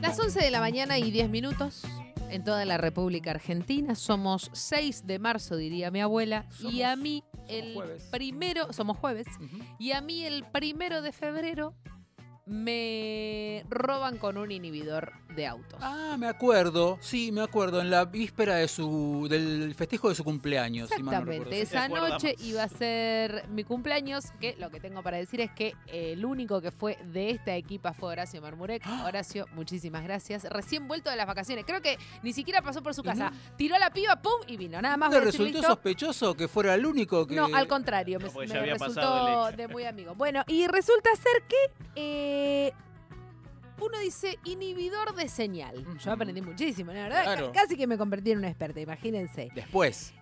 Las 11 de la mañana y 10 minutos en toda la República Argentina. Somos 6 de marzo, diría mi abuela. Y a mí el primero... Somos jueves. Y a mí el 1 de febrero me roban con un inhibidor de autos. Ah, me acuerdo. Sí, me acuerdo. En la víspera del festejo de su cumpleaños. Exactamente. Si Esa noche iba a ser mi cumpleaños, que lo que tengo para decir es que el único que fue de esta equipa fue Horacio Marmurek. Horacio, muchísimas gracias. Recién vuelto de las vacaciones. Creo que ni siquiera pasó por su casa. Tiró la piba, pum, y vino. Nada más. ¿No te resultó sospechoso que fuera el único que...? No, al contrario. Me resultó de muy amigo. Bueno, y resulta ser que... uno dice inhibidor de señal. Yo aprendí muchísimo, la verdad. Claro. Casi que me convertí en una experta, imagínense. Después.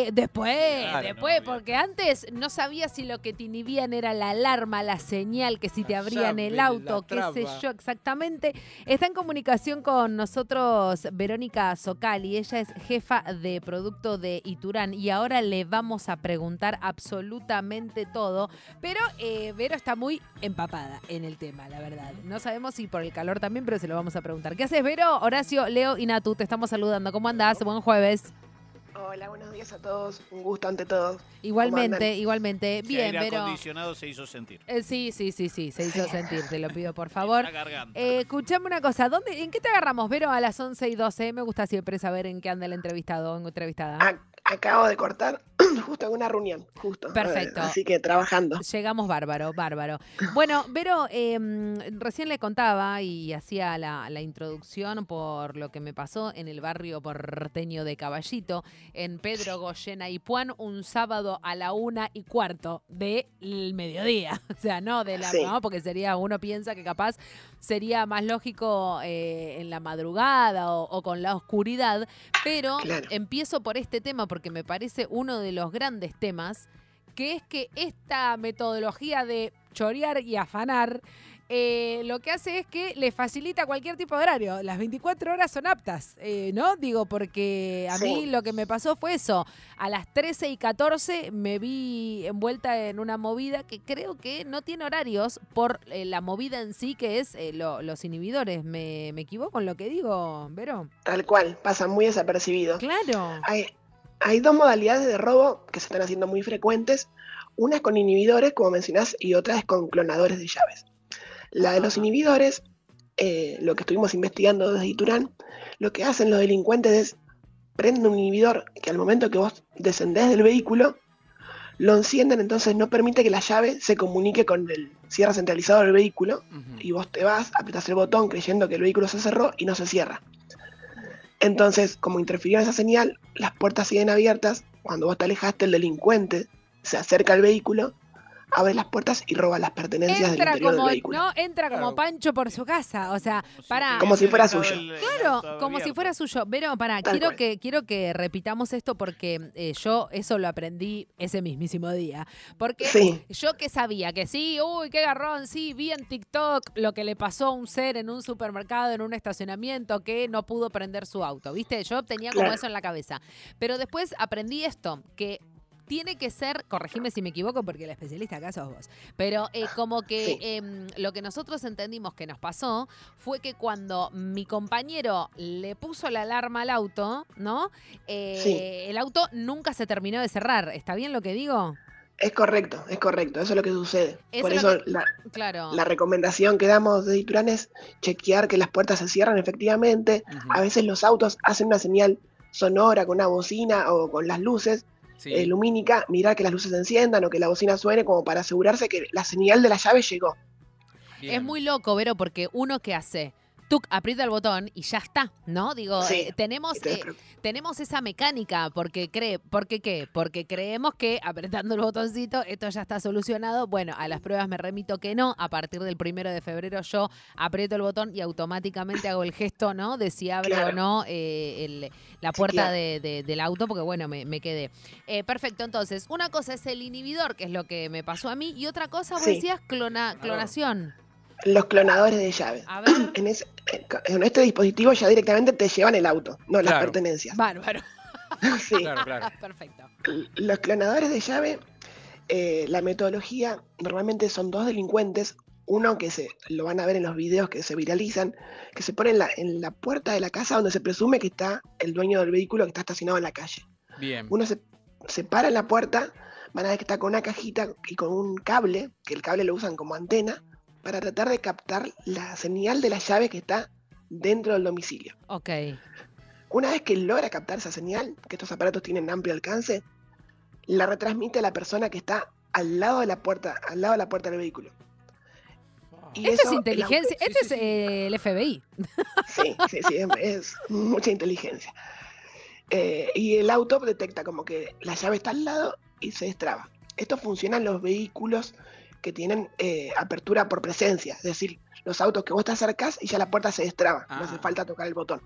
Después, porque antes no sabía si lo que te inhibían era la alarma, la señal, que si te abrían el auto, qué sé yo exactamente. Está en comunicación con nosotros Verónica Socali. Ella es jefa de producto de Iturán y ahora le vamos a preguntar absolutamente todo. Pero Vero está muy empapada en el tema, la verdad. No sabemos si por el calor también, pero se lo vamos a preguntar. ¿Qué haces, Vero? Horacio, Leo y Natu, te estamos saludando. ¿Cómo andás? Buen jueves. Hola, buenos días a todos. Un gusto ante todo. Igualmente. Bien, el aire Vero. acondicionado se hizo sentir. Sí, se hizo sentir, te lo pido por favor. La garganta. Escuchame una cosa, ¿en qué te agarramos, Vero, a las 11:12? Me gusta siempre saber en qué anda el entrevistado o entrevistada. Acabo de cortar justo en una reunión, justo. Perfecto. Así que trabajando. Llegamos bárbaro. Bueno, Vero, recién le contaba y hacía la introducción por lo que me pasó en el barrio porteño de Caballito, en Pedro Goyena y Puan, un sábado a la 1:15 del mediodía. O sea, no ¿no? Porque uno piensa que capaz sería más lógico en la madrugada o con la oscuridad, pero claro. Empiezo por este tema porque me parece uno de los grandes temas, que es que esta metodología de chorear y afanar lo que hace es que le facilita cualquier tipo de horario. Las 24 horas son aptas, ¿no? Digo, porque a mí lo que me pasó fue eso. A las 13:14 me vi envuelta en una movida que creo que no tiene horarios por la movida en sí, que es los inhibidores. ¿Me equivoco en lo que digo, Vero? Tal cual, pasa muy desapercibido. Claro. Hay dos modalidades de robo que se están haciendo muy frecuentes. Una es con inhibidores, como mencionás, y otra es con clonadores de llaves. La de los inhibidores, lo que estuvimos investigando desde Iturán, lo que hacen los delincuentes es prenden un inhibidor que al momento que vos descendés del vehículo, lo encienden, entonces no permite que la llave se comunique con el cierre centralizado del vehículo, y vos te vas, apretás el botón creyendo que el vehículo se cerró y no se cierra. Entonces, como interfirió en esa señal, las puertas siguen abiertas. Cuando vos te alejaste, el delincuente se acerca al vehículo, abre las puertas y roba las pertenencias del interior del vehículo. No, entra como Pancho por su casa, o sea, pará. Como si fuera suyo. Claro, como si fuera suyo. Pero pará, quiero que repitamos esto porque yo eso lo aprendí ese mismísimo día. Porque yo que sabía que qué garrón, vi en TikTok lo que le pasó a un ser en un supermercado, en un estacionamiento, que no pudo prender su auto, ¿viste? Yo tenía como eso en la cabeza. Pero después aprendí esto, que tiene que ser, corregime si me equivoco porque el especialista acá sos vos, pero como que lo que nosotros entendimos que nos pasó fue que cuando mi compañero le puso la alarma al auto, ¿no? El auto nunca se terminó de cerrar. ¿Está bien lo que digo? Es correcto, eso es lo que sucede. Por eso la recomendación que damos de Iturán es chequear que las puertas se cierran efectivamente. A veces los autos hacen una señal sonora con una bocina o con las luces, lumínica, mirar que las luces se enciendan o que la bocina suene como para asegurarse que la señal de la llave llegó. Bien. Es muy loco, Vero, porque uno que hace, aprieta el botón y ya está, ¿no? Digo, tenemos esa mecánica porque creemos que apretando el botoncito esto ya está solucionado. Bueno, a las pruebas me remito que no. A partir del 1 de febrero yo aprieto el botón y automáticamente hago el gesto, ¿no? De si abre o no la puerta del auto, porque bueno, me quedé. Perfecto, entonces, una cosa es el inhibidor, que es lo que me pasó a mí, y otra cosa, vos decías clonación. Los clonadores de llaves. A ver. En este dispositivo ya directamente te llevan el auto, no las pertenencias. Bárbaro. Sí. Claro. Perfecto. Los clonadores de llave, la metodología normalmente son dos delincuentes, Uno que lo van a ver en los videos que se viralizan, que se pone en la puerta de la casa donde se presume que está el dueño del vehículo que está estacionado en la calle. Bien. Uno se para en la puerta, van a ver que está con una cajita y con un cable, que el cable lo usan como antena, para tratar de captar la señal de la llave que está dentro del domicilio. Ok. Una vez que logra captar esa señal, que estos aparatos tienen amplio alcance, la retransmite a la persona que está al lado de la puerta del vehículo. Y esto es inteligencia, esto es el FBI. Sí, es mucha inteligencia. Y el auto detecta como que la llave está al lado y se destraba. Esto funciona en los vehículos que tienen apertura por presencia, es decir, los autos que vos te acercás y ya la puerta se destraba, no hace falta tocar el botón.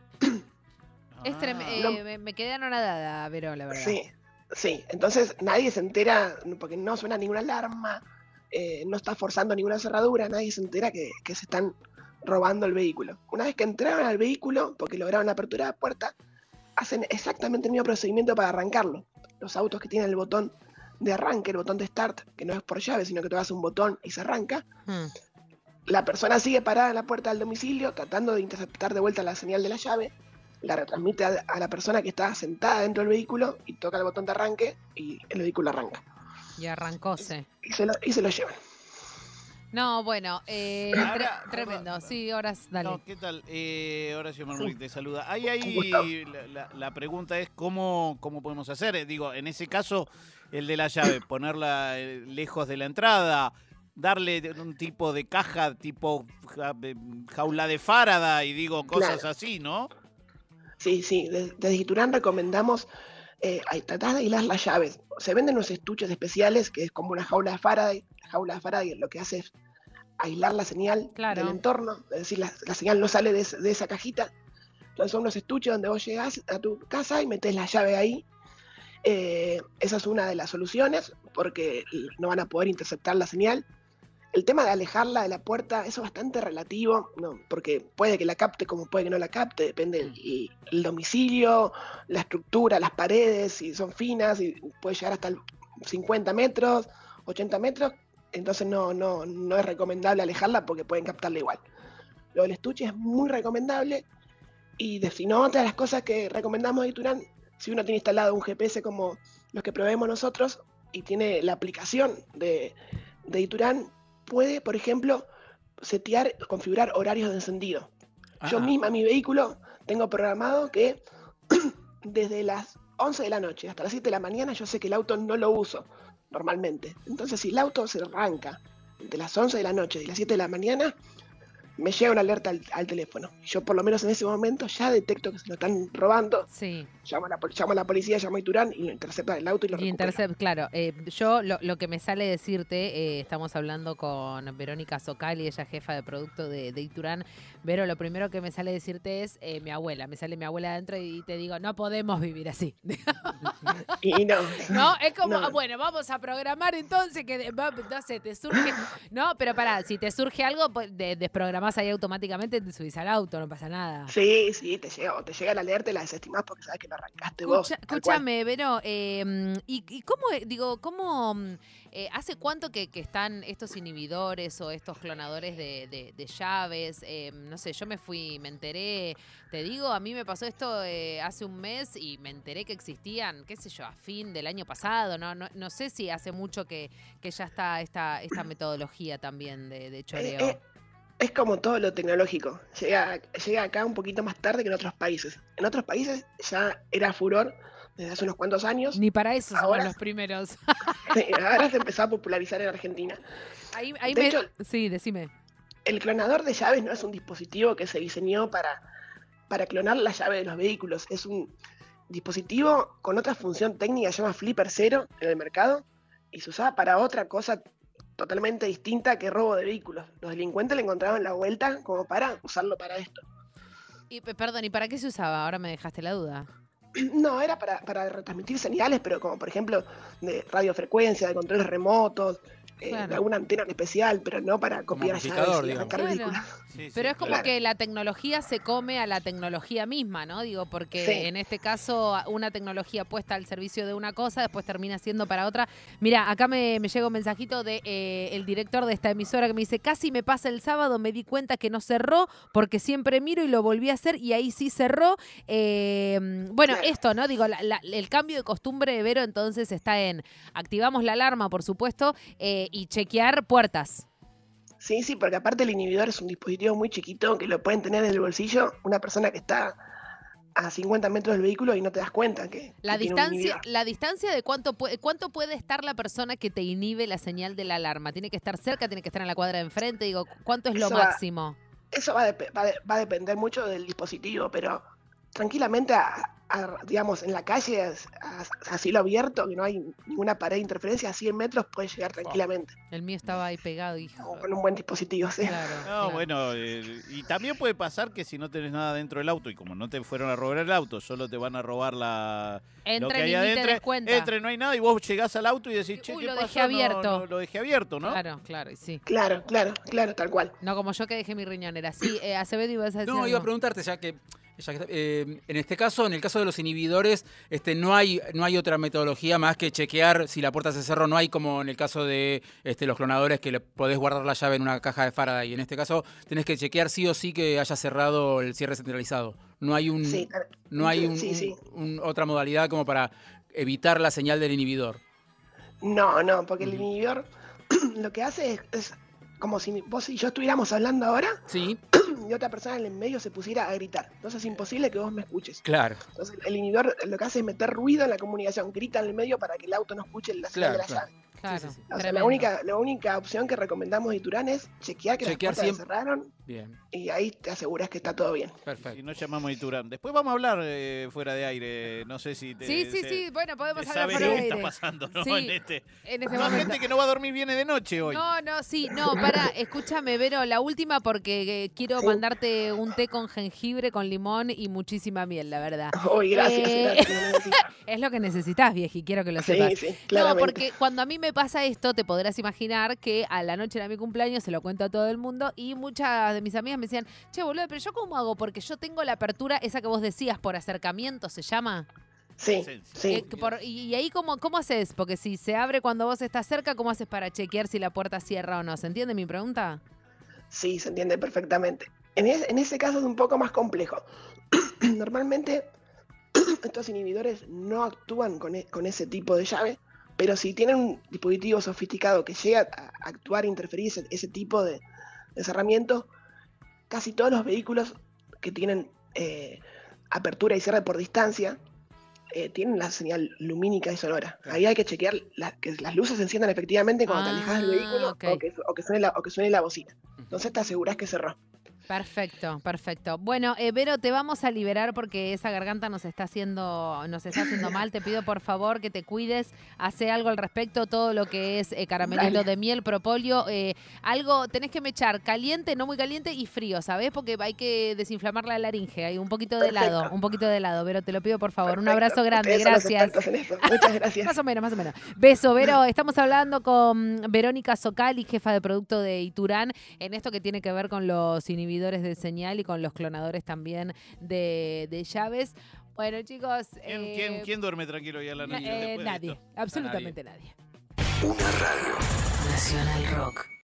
Me quedé anonadada, Vero, la verdad. Sí, entonces nadie se entera, porque no suena ninguna alarma, no está forzando ninguna cerradura, nadie se entera que se están robando el vehículo. Una vez que entraron al vehículo, porque lograron la apertura de la puerta, hacen exactamente el mismo procedimiento para arrancarlo. Los autos que tienen el botón de arranque, el botón de start, que no es por llave, sino que tú das un botón y se arranca, la persona sigue parada en la puerta del domicilio, tratando de interceptar de vuelta la señal de la llave, la retransmite a la persona que está sentada dentro del vehículo y toca el botón de arranque y el vehículo arranca. Y arrancóse. Y se lo llevan. No, bueno, tremendo. Sí, ahora dale. No, ¿qué tal? Horacio Marmuri te saluda. Ahí la pregunta es ¿cómo podemos hacer? Digo, en ese caso, el de la llave, ponerla lejos de la entrada, darle un tipo de caja, tipo jaula de Faraday, y digo, cosas así, ¿no? Sí, desde Iturán recomendamos tratar de aislar las llaves. Se venden unos estuches especiales que es como una jaula de Faraday. La jaula de Faraday lo que hace es aislar la señal del entorno, es decir, la señal no sale de esa cajita. Entonces son unos estuches donde vos llegás a tu casa y metés la llave ahí. Esa es una de las soluciones, porque no van a poder interceptar la señal. El tema de alejarla de la puerta, eso es bastante relativo, ¿no? Porque puede que la capte como puede que no la capte, depende el domicilio, la estructura, las paredes, si son finas, y puede llegar hasta 50 metros, 80 metros, entonces no es recomendable alejarla porque pueden captarla igual. Lo del estuche es muy recomendable, y si no, otra de las cosas que recomendamos de Iturán, si uno tiene instalado un GPS como los que proveemos nosotros y tiene la aplicación de Iturán, puede, por ejemplo, configurar horarios de encendido. Yo misma, mi vehículo, tengo programado que desde las 11 de la noche hasta las 7 de la mañana yo sé que el auto no lo uso normalmente. Entonces, si el auto se arranca de las 11 de la noche y las 7 de la mañana, me llega una alerta al teléfono. Yo por lo menos en ese momento ya detecto que se lo están robando. Sí. Llamo a la policía, llamo a Iturán y lo intercepta el auto y lo recupera. Claro. Yo lo que me sale decirte, estamos hablando con Verónica Socali, ella es jefa de producto de Iturán. Vero, lo primero que me sale decirte es me sale mi abuela adentro y te digo, no podemos vivir así. Y no. No, es como, bueno, vamos a programar entonces que, no sé, te surge, no, pero pará, si te surge algo, pues desprogramás ahí automáticamente, te subís al auto, no pasa nada. Sí, te llega la alerta y la desestimás porque sabes que lo arrancaste vos. Escúchame, Vero, ¿y cómo, hace cuánto que están estos inhibidores o estos clonadores de llaves? No sé, yo me enteré, te digo, a mí me pasó esto hace un mes y me enteré que existían, qué sé yo, a fin del año pasado, no sé si hace mucho que ya está esta metodología también de choreo. Es como todo lo tecnológico, llega acá un poquito más tarde que en otros países. En otros países ya era furor desde hace unos cuantos años. Ni para eso somos los primeros. Sí, ahora se empezó a popularizar en Argentina. De hecho, sí, decime. El clonador de llaves no es un dispositivo que se diseñó para clonar la llave de los vehículos. Es un dispositivo con otra función técnica, se llama Flipper 0 en el mercado, y se usaba para otra cosa totalmente distinta que robo de vehículos. Los delincuentes le encontraban la vuelta como para usarlo para esto. Y perdón, ¿y para qué se usaba? Ahora me dejaste la duda. No, era para retransmitir señales, pero como por ejemplo de radiofrecuencia, de controles remotos, de alguna antena en especial, pero no para copiar llaves y arrancar vehículos. Pero es como que la tecnología se come a la tecnología misma, ¿no? Digo, porque en este caso una tecnología puesta al servicio de una cosa después termina siendo para otra. Mira, acá me llega un mensajito de el director de esta emisora que me dice, casi me pasa el sábado, me di cuenta que no cerró porque siempre miro y lo volví a hacer y ahí sí cerró. Esto, ¿no? Digo, el cambio de costumbre, Vero, entonces está en activamos la alarma, por supuesto, y chequear puertas. Sí, porque aparte el inhibidor es un dispositivo muy chiquito que lo pueden tener en el bolsillo una persona que está a 50 metros del vehículo y no te das cuenta que la tiene distancia de cuánto puede estar la persona que te inhibe la señal de la alarma. ¿Tiene que estar cerca? ¿Tiene que estar en la cuadra de enfrente? Digo, ¿cuánto es lo máximo? Eso va a depender mucho del dispositivo, pero tranquilamente digamos, en la calle, a cielo abierto, que no hay ninguna pared de interferencia, a 100 metros puede llegar tranquilamente. El mío estaba ahí pegado, hijo. Con un buen dispositivo, sí. Claro. Bueno, y también puede pasar que si no tenés nada dentro del auto, y como no te fueron a robar el auto, solo te van a robar lo que hay adentro, no hay nada, y vos llegás al auto y decís, che, ¿qué lo pasó? Dejé abierto. No, lo dejé abierto, ¿no? Claro, sí. Claro, tal cual. No como yo que dejé mi riñonera. Sí, Acevedo, ibas a decir No, iba a preguntarte, ya que en este caso, en el caso de los inhibidores, no hay otra metodología más que chequear si la puerta se cerró. No hay como en el caso de los clonadores que le podés guardar la llave en una caja de Faraday. En este caso tenés que chequear sí o sí que haya cerrado el cierre centralizado. No hay otra modalidad como para evitar la señal del inhibidor. No, porque el inhibidor lo que hace es como si vos y yo estuviéramos hablando ahora. Sí. Y otra persona en el medio se pusiera a gritar. Entonces es imposible que vos me escuches. Claro. Entonces el inhibidor lo que hace es meter ruido en la comunicación, grita en el medio para que el auto no escuche la señal de la llave. Claro. Sí. O sea, la única opción que recomendamos de Iturán es chequear que las puertas se cerraron. Bien. Y ahí te aseguras que está todo bien. Perfecto. Y no llamamos a Iturán. Después vamos a hablar fuera de aire. No sé si Sí. Bueno, podemos hablar fuera de qué aire. está pasando, ¿no? Sí, en este momento. gente que no va a dormir viene de noche hoy. Escúchame, Vero, la última porque quiero mandarte un té con jengibre, con limón y muchísima miel, la verdad. Uy, gracias. Es lo que necesitas, vieji, quiero que lo sepas. Sí, claramente. No, porque cuando a mí me pasa esto, te podrás imaginar que a la noche de mi cumpleaños se lo cuento a todo el mundo y muchas de mis amigas me decían, che, boludo, pero ¿yo cómo hago? Porque yo tengo la apertura, esa que vos decías, por acercamiento, ¿se llama? Sí. Y ahí, ¿cómo haces? Porque si se abre cuando vos estás cerca, ¿cómo haces para chequear si la puerta cierra o no? ¿Se entiende mi pregunta? Sí, se entiende perfectamente. En ese caso es un poco más complejo. Normalmente estos inhibidores no actúan con ese tipo de llave, pero si tienen un dispositivo sofisticado que llega a actuar e interferir ese tipo de cerramiento, casi todos los vehículos que tienen apertura y cierre por distancia tienen la señal lumínica y sonora. Ahí hay que chequear que las luces se enciendan efectivamente cuando te alejas del vehículo, okay, o que suene la bocina. Entonces te aseguras que cerró. Perfecto. Bueno, Vero, te vamos a liberar porque esa garganta nos está haciendo mal. Te pido por favor que te cuides, hace algo al respecto, todo lo que es caramelito de miel, propóleo, algo tenés que mechar caliente, no muy caliente y frío, ¿sabés? Porque hay que desinflamar la laringe, hay un poquito de helado, Vero, te lo pido por favor. Perfecto. Un abrazo grande, gracias. Muchas gracias. Más o menos. Beso, Vero. Estamos hablando con Verónica Socali, jefa de producto de Iturán, en esto que tiene que ver con los inhibidores de señal y con los clonadores también de llaves. Bueno, chicos... ¿Quién duerme tranquilo ya a la noche? Nadie, absolutamente nadie. Una radio. Nacional Rock.